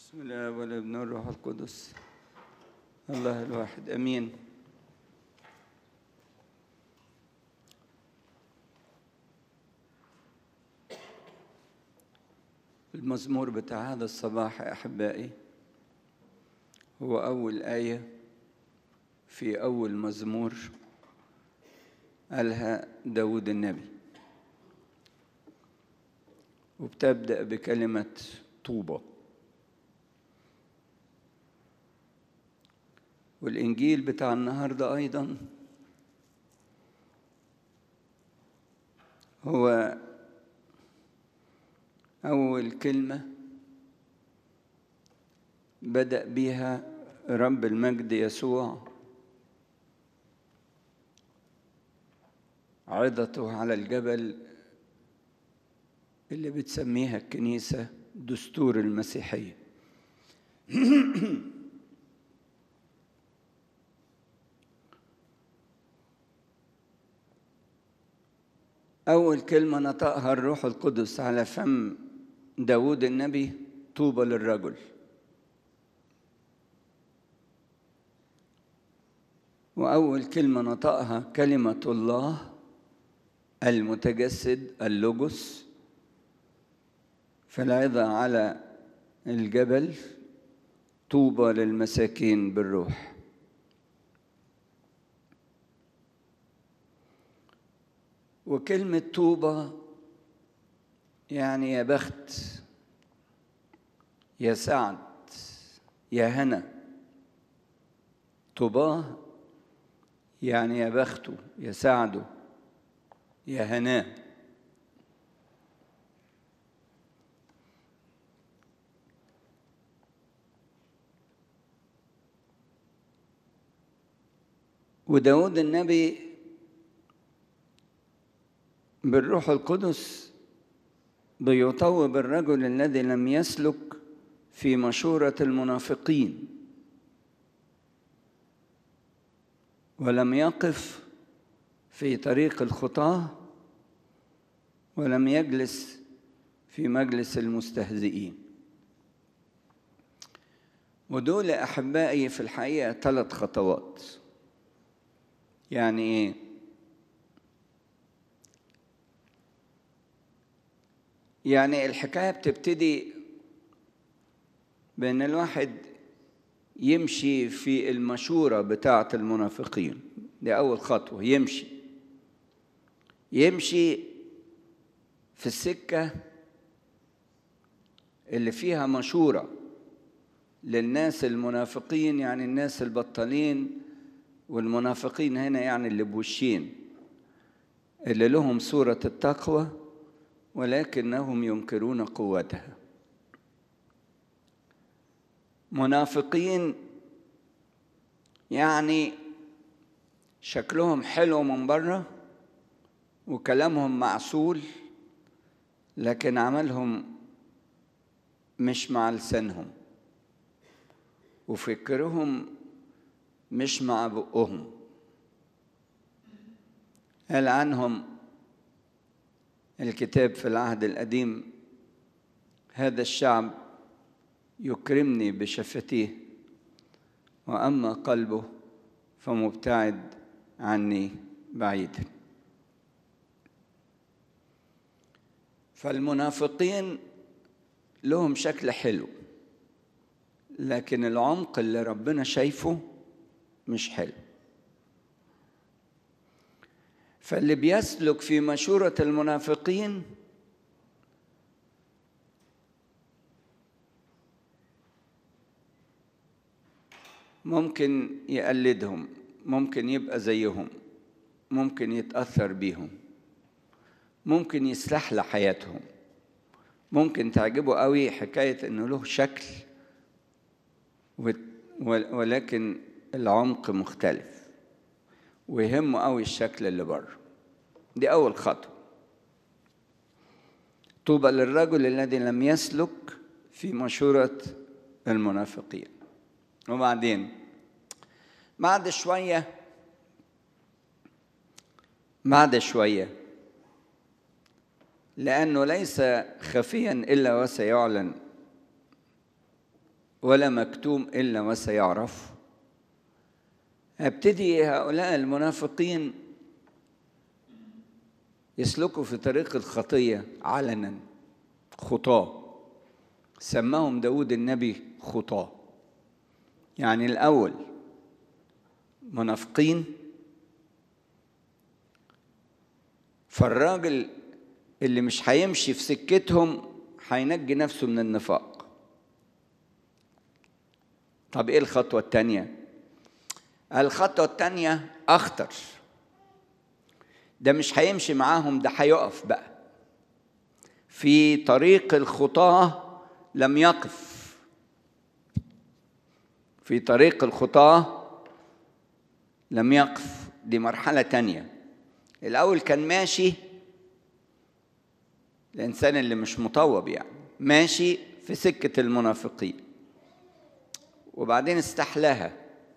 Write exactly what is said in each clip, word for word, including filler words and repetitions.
بسم الله والابن والروح القدس الله الواحد امين. المزمور بتاع هذا الصباح يا احبائي هو اول آية في اول مزمور قالها داود النبي، وبتبدأ بكلمة طوبى. والإنجيل بتاع النهاردة أيضا هو أول كلمة بدأ بها رب المجد يسوع عظته على الجبل اللي بتسميها الكنيسة دستور المسيحية. أول كلمة نطقها الروح القدس على فم داود النبي طوبى للرجل. وأول كلمة نطقها كلمة الله المتجسد اللوجوس في العظة على الجبل، طوبى للمساكين بالروح. وكلمة طوبى يعني يا بخت، يا سعد، يا هنا. طوباه يعني يا بخته، يا سعده، يا هناه. وداود النبي بالروح القدس بيطوب الرجل الذي لم يسلك في مشورة المنافقين ولم يقف في طريق الخطاة ولم يجلس في مجلس المستهزئين. ودول أحبائي في الحقيقة ثلاث خطوات. يعني إيه؟ يعني الحكاية بتبتدي بأن الواحد يمشي في المشورة بتاعة المنافقين. دي أول خطوة، يمشي يمشي في السكة اللي فيها مشورة للناس المنافقين، يعني الناس البطالين. والمنافقين هنا يعني اللي بوشين، اللي لهم صورة التقوى ولكنهم ينكرون قوتها. منافقين يعني شكلهم حلو من بره وكلامهم معسول، لكن عملهم مش مع لسانهم، وفكرهم مش مع بقهم. قال عنهم الكتاب في العهد القديم: هذا الشعب يكرمني بشفتيه وأما قلبه فمبتعد عني بعيدا. فالمنافقين لهم شكل حلو، لكن العمق اللي ربنا شايفه مش حلو. فاللي بيسلك في مشورة المنافقين ممكن يقلدهم، ممكن يبقى زيهم، ممكن يتأثر بيهم، ممكن يسلح لحياتهم، ممكن تعجبه قوي حكاية انه له شكل ولكن العمق مختلف، ويهمه قوي الشكل اللي بره. دي أول خطوة. طوبى للرجل الذي لم يسلك في مشورة المنافقين. وبعدين بعد شوية بعد شوية لأنه ليس خفيا إلا وسيعلن ولا مكتوم إلا وسيعرف. ابتدي هؤلاء المنافقين يسلكوا في طريق الخطية علنا، خطاة. سماهم داود النبي خطاة. يعني الأول منافقين، فالراجل اللي مش هيمشي في سكتهم هينجي نفسه من النفاق. طب ايه الخطوة التانية؟ الخطوة التانية أخطر. ده مش هيمشي معاهم، ده هيقف بقى في طريق الخطاة. لم يقف في طريق الخطاة، لم يقف. دي مرحلة تانية. الأول كان ماشي، الإنسان اللي مش مطوب يعني ماشي في سكة المنافقين، وبعدين استحلاها.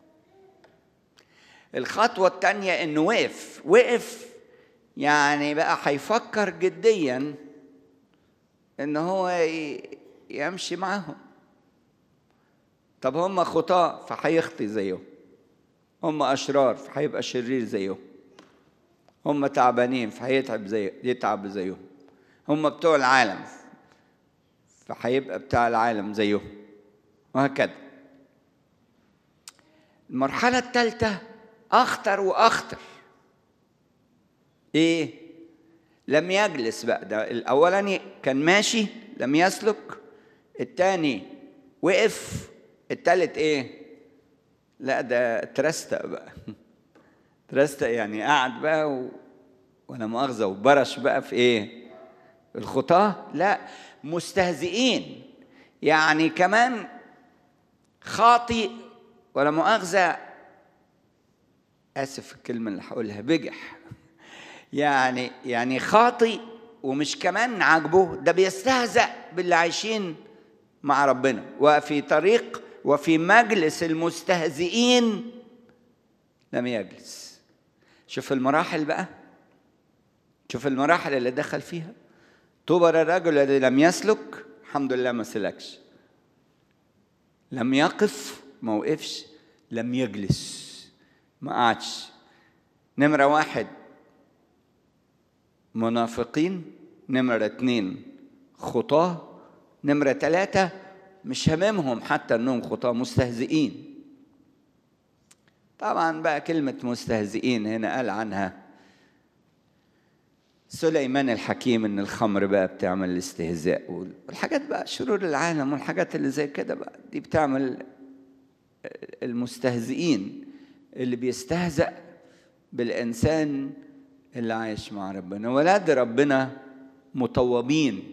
الخطوة التانية إنه وقف وقف يعني بقى هيفكر جديا إن هو يمشي معهم. طب هم خطاة فهيخطي زيهم، هم أشرار فهيبقى شرير زيهم، هم تعبانين فهيتعب زي يتعب زيهم، هم بتوع العالم فهيبقى بتاع العالم زيهم، وهكذا. المرحلة الثالثة أخطر وأخطر. إيه؟ لم يجلس بقى. ده الأولاني كان ماشي لم يسلك، الثاني وقف، الثالث إيه؟ لا ده ترستق بقى. ترستق يعني قعد بقى و... ولا مؤاخذة وبرش بقى في إيه؟ الخطاة. لا، مستهزئين يعني كمان خاطئ ولا مؤاخذة، آسف الكلمة اللي هقولها، بجح. يعني يعني خاطئ ومش كمان عاجبه، ده بيستهزأ باللي عايشين مع ربنا. وفي طريق وفي مجلس المستهزئين لم يجلس. شوف المراحل بقى، شوف المراحل اللي دخل فيها. طوبى الرجل الذي لم يسلك، الحمد لله ما سلكش. لم يقف، ما وقفش. لم يجلس، ما قعدش. نمرة واحد منافقين، نمرة اتنين خطاة، نمرة ثلاثة مش هممهم حتى انهم خطاة، مستهزئين. طبعا بقى كلمة مستهزئين هنا قال عنها سليمان الحكيم ان الخمر بقى بتعمل الاستهزاء والحاجات بقى، شرور العالم والحاجات اللي زي كده بقى، دي بتعمل المستهزئين اللي بيستهزأ بالإنسان اللي عايش مع ربنا. ولاد ربنا مطوبين،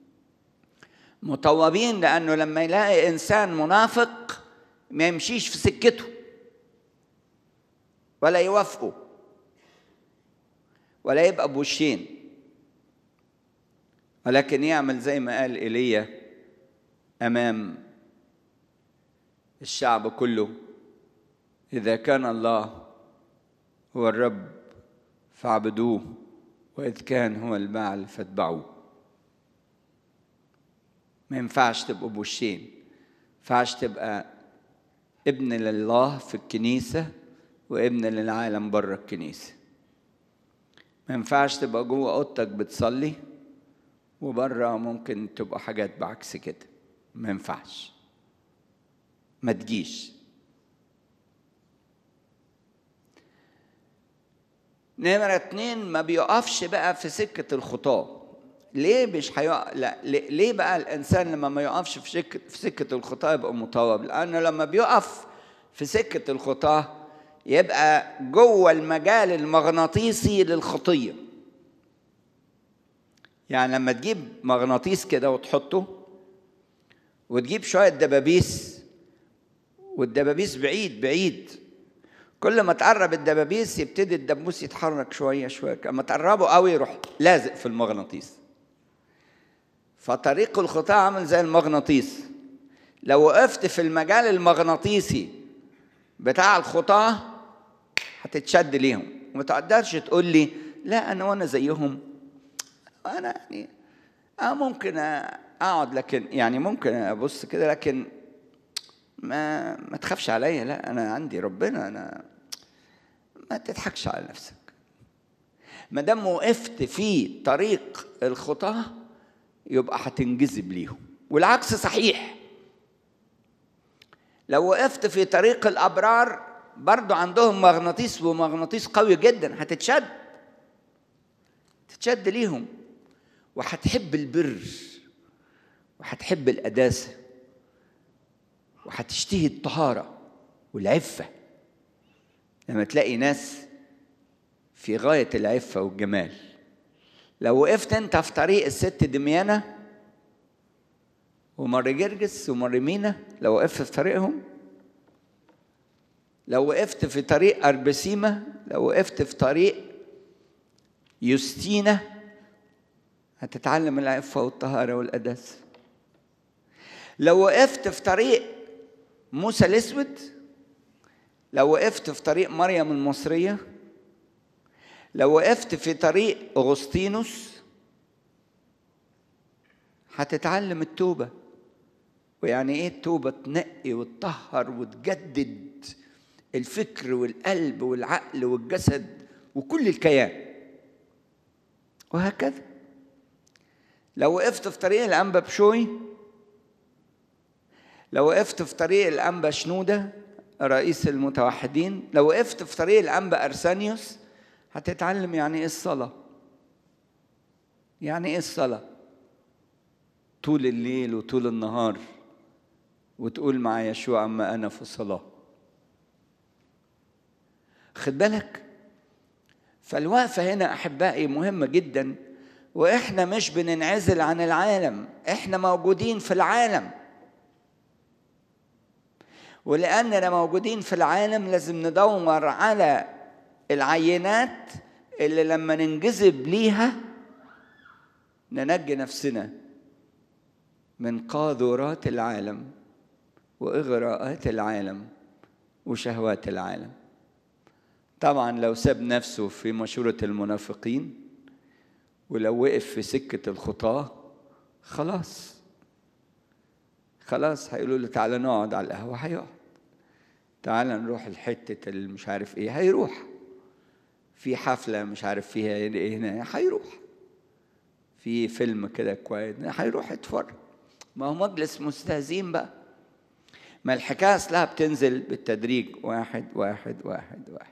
مطوبين لأنه لما يلاقي إنسان منافق ما يمشيش في سكته ولا يوافقه ولا يبقى بوشين، ولكن يعمل زي ما قال إيليا أمام الشعب كله: إذا كان الله هو الرب فاعبدوه، وإذ كان هو البعل فاتبعوه. ما ينفعش تبقوا بوشين، ما ينفعش تبقى ابن لله في الكنيسة وابن للعالم بره الكنيسة. ما ينفعش تبقى جوه اوضتك بتصلي وبره ممكن تبقى حاجات بعكس كده. ما ينفعش، ما تجيش. نمرة اتنين ما بيقفش بقى في سكة الخطاة. ليه مش هيقف؟ لا، ليه بقى الإنسان لما ما يقفش في سكة في سكة الخطاة يبقى مطوب؟ لأنه لما بيقف في سكة الخطاة يبقى جوه المجال المغناطيسي للخطية. يعني لما تجيب مغناطيس كده وتحطه وتجيب شوية دبابيس، والدبابيس بعيد بعيد، كل ما تقرب الدبابيس يبتدي الدبوس يتحرك شوية شوية، لما تقربه قوي يروح لازق في المغناطيس. فطريق الخطاة عامل زي المغناطيس. لو وقفت في المجال المغناطيسي بتاع الخطاة هتتشد ليهم، وما تقدرش تقول لي لا أنا وأنا زيهم، أنا يعني أه ممكن أقعد، لكن يعني ممكن أبص كده، لكن ما ما تخافش عليا، لا أنا عندي ربنا، أنا ما تضحكش على نفسك. ما دام وقفت في طريق الخطاة يبقى هتنجذب ليهم، والعكس صحيح. لو وقفت في طريق الأبرار برضو عندهم مغناطيس، ومغناطيس قوي جدا، هتتشد تتشد ليهم، وهتحب البر وهتحب القداسة وهتشتهي الطهارة والعفة. لما تلاقي ناس في غاية العفة والجمال. لو وقفت انت في طريق الست دميانة ومر جرجس ومر مينا، لو وقفت في طريقهم، لو وقفت في طريق أربسيمة، لو وقفت في طريق يوستينا، هتتعلم العفة والطهارة والقداسة. لو وقفت في طريق موسى الأسود، لو وقفت في طريق مريم المصرية، لو وقفت في طريق أغسطينوس، هتتعلم التوبة. ويعني ايه التوبة؟ تنقي وتطهر وتجدد الفكر والقلب والعقل والجسد وكل الكيان، وهكذا. لو وقفت في طريق الأنبا بشوي، لو وقفت في طريق الأنبا شنودة رئيس المتوحدين، لو وقفت في طريق الأنبا أرسانيوس، هتتعلم يعني ايه الصلاة، يعني ايه الصلاة طول الليل وطول النهار، وتقول مع يشوع أما أنا في الصلاة. خد بالك. فالوقفة هنا أحبائي مهمة جدا. وإحنا مش بننعزل عن العالم، إحنا موجودين في العالم، ولأننا موجودين في العالم لازم ندور على العينات اللي لما ننجذب ليها ننجي نفسنا من قاذورات العالم وإغراءات العالم وشهوات العالم. طبعا لو ساب نفسه في مشورة المنافقين، ولو وقف في سكة الخطاة، خلاص خلاص هيقولوا له تعالى نقعد على القهوة، هيقعد. تعالى نروح الحتة اللي مش عارف ايه، هيروح. في حفلة مش عارف فيها ايه هنا، هيروح. في فيلم كده كويس، هيروح يتفرج. ما هو مجلس مستهزئين بقى. ما الحكاية أصلها بتنزل بالتدريج، واحد واحد واحد واحد.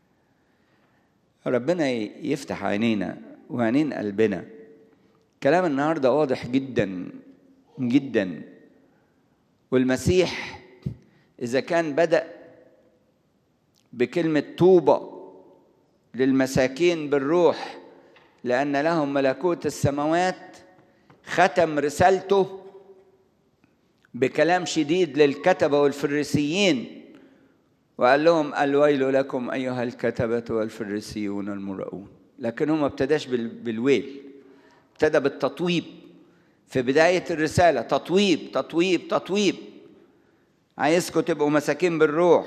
ربنا يفتح عينينا وعينين قلبنا. كلام النهاردة واضح جدا جدا. والمسيح إذا كان بدأ بكلمة طوبى للمساكين بالروح لأن لهم ملكوت السماوات، ختم رسالته بكلام شديد للكتبة والفريسيين وقال لهم الويل لكم أيها الكتبة والفريسيون المرؤون. لكن هو ما ابتداش بالويل، ابتدى بالتطويب في بداية الرسالة. تطويب تطويب تطويب. عايزكم تبقوا مساكين بالروح،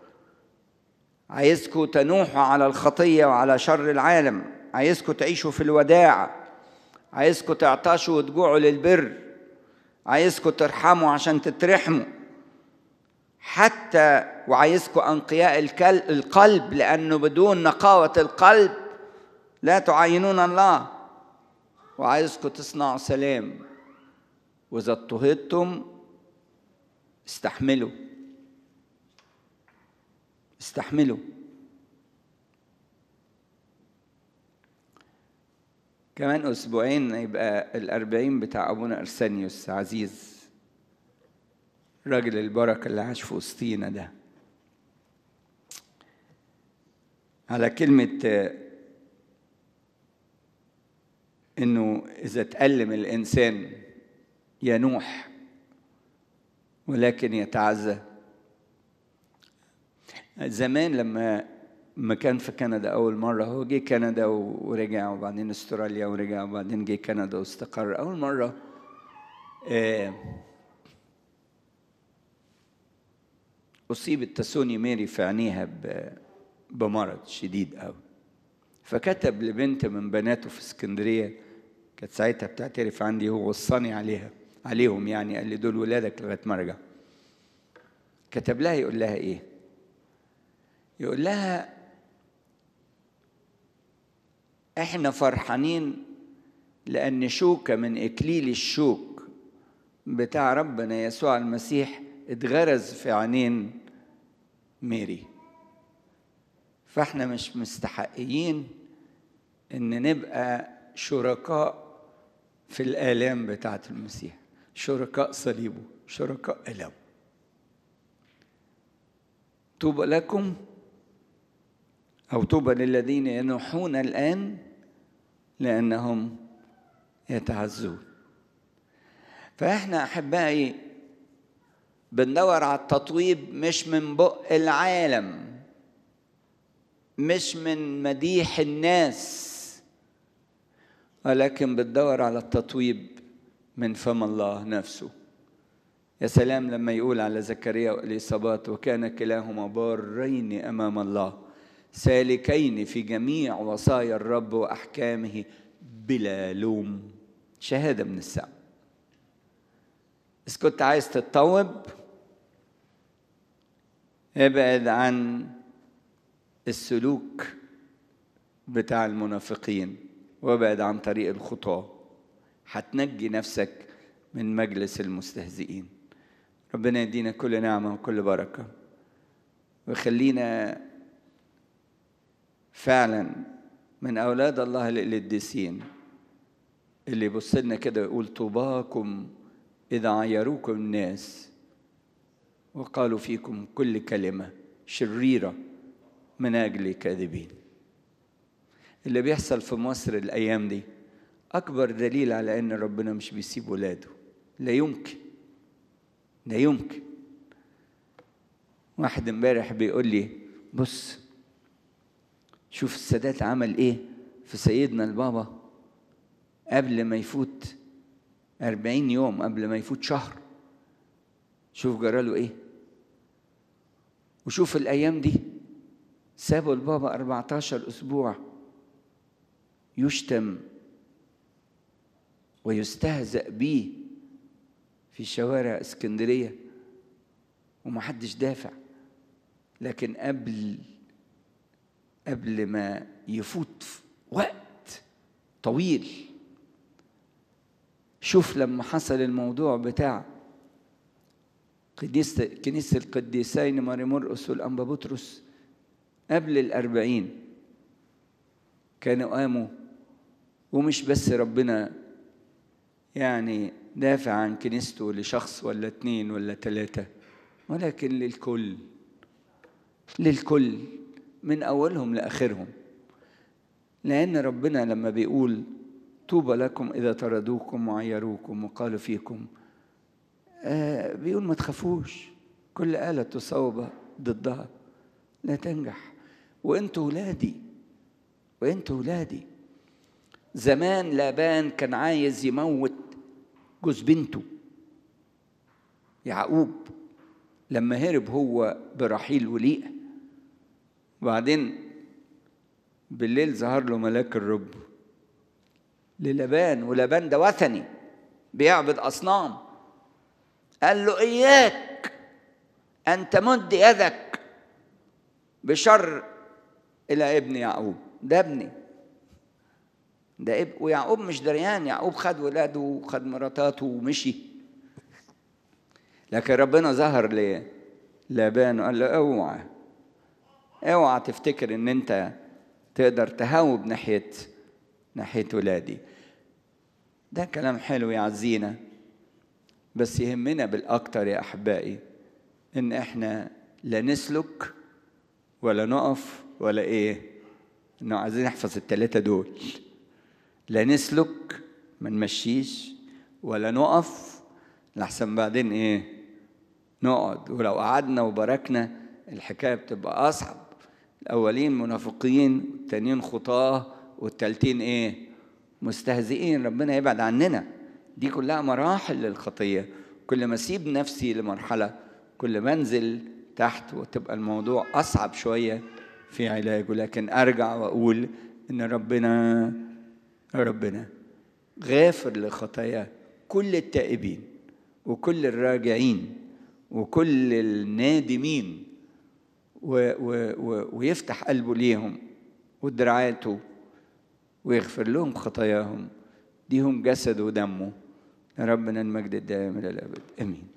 عايزكم تنوحوا على الخطية وعلى شر العالم، عايزكم تعيشوا في الوداع، عايزكم تعطشوا وتجوعوا للبر، عايزكم ترحموا عشان تترحموا حتى، وعايزكم أنقياء القلب لأنه بدون نقاوة القلب لا تعاينون الله، وعايزكم تصنعوا سلام، وإذا اضطهدتم استحملوا استحملوا. كمان أسبوعين يبقى الأربعين بتاع أبونا أرسانيوس عزيز، راجل البركة اللي عاش في وسطينا ده. على كلمة إنه إذا تألم الإنسان ينوح ولكن يتعزى. زمان لما ما كان في كندا أول مرة، هو جه كندا ورجع، وبعدين استراليا ورجع، وبعدين جه كندا واستقر. أول مرة آه أصيبت تسوني ميري في عينيها بمرض شديد أوي، فكتب لبنت من بناته في اسكندرية، كانت ساعتها بتعترف عندي، هو وصاني عليها عليهم يعني، قال لي دول ولادك لغاية ما ارجع. كتب لها يقول لها ايه؟ يقول لها احنا فرحانين لأن شوكة من إكليل الشوك بتاع ربنا يسوع المسيح اتغرز في عينين ميري، فاحنا مش مستحقين ان نبقى شركاء في الآلام بتاعة المسيح، شركاء صليبه، شركاء ألمه. طوبى لكم أو طوبى للذين ينوحون الآن لأنهم يتعزون. فإحنا أحبائي بندور على التطويب مش من بق العالم، مش من مديح الناس، ولكن بندور على التطويب من فم الله نفسه. يا سلام لما يقول على زكريا وإليصابات وكان كلاهما بارين أمام الله سالكين في جميع وصايا الرب وأحكامه بلا لوم. شهادة من السماء. إذا كنت عايز تتطوب ابعد عن السلوك بتاع المنافقين وابعد عن طريق الخطاة، هتنجي نفسك من مجلس المستهزئين. ربنا يدينا كل نعمة وكل بركة، وخلينا فعلا من أولاد الله القديسين اللي يبص لنا كده ويقول طوباكم إذا عيروكم الناس وقالوا فيكم كل كلمة شريرة من أجل كاذبين. اللي بيحصل في مصر الأيام دي أكبر دليل على أن ربنا مش بيسيب ولاده. لا يمكن لا يمكن. واحد امبارح بيقول لي بص شوف السادات عمل ايه في سيدنا البابا قبل ما يفوت أربعين يوم، قبل ما يفوت شهر، شوف جراله ايه. وشوف الأيام دي سابوا البابا أربعتاشر أسبوع يشتم ويستهزأ بيه في شوارع اسكندرية ومحدش دافع. لكن قبل قبل ما يفوت وقت طويل، شوف لما حصل الموضوع بتاع كنيسة كنيسة القديسين ماري مرقس والأنبا بطرس قبل الأربعين كانوا قاموا. ومش بس ربنا يعني دافع عن كنيسته لشخص ولا اتنين ولا تلاتة، ولكن للكل للكل من أولهم لآخرهم. لأن ربنا لما بيقول طوبى لكم إذا طردوكم وعيروكم وقالوا فيكم، آه بيقول ما تخافوش، كل آلة تصوب ضدها لا تنجح. وإنتوا ولادي وإنتوا ولادي. زمان لابان كان عايز يموت جوز بنته يعقوب لما هرب هو برحيل وليئة، وبعدين بالليل ظهر له ملاك الرب للابان، ولابان ده وثني بيعبد أصنام. قال له إياك أن تمد يدك بشر إلى ابن يعقوب، ده ابني ده اب ويعقوب مش دريان. يعقوب خد ولاده وخد مراتاته ومشي، لكن ربنا ظهر ليه لابان وقال له اوعى اوعى تفتكر ان انت تقدر تهاوب ناحيه ناحيه ولادي. ده كلام حلو يعزينا، بس يهمنا بالاكتر يا احبائي ان احنا لا نسلك ولا نقف ولا ايه. انه عايزين نحفظ الثلاثه دول، لا نسلك ما نمشيش ولا نقف لحسن بعدين ايه نقعد. ولو قعدنا وبركنا الحكايه بتبقى اصعب. الاولين منافقين والتانيين خطاه والتالتين ايه مستهزئين. ربنا يبعد عننا. دي كلها مراحل للخطيه. كل ما اسيب نفسي لمرحله كل ما انزل تحت وتبقى الموضوع اصعب شويه في علاجه. لكن ارجع واقول ان ربنا ربنا غافر لخطايا كل التائبين وكل الراجعين وكل النادمين و و و ويفتح قلبه ليهم ودراعاته ويغفر لهم خطاياهم. ديهم جسد ودمه. يا ربنا المجد الدائم إلى الأبد. آمين.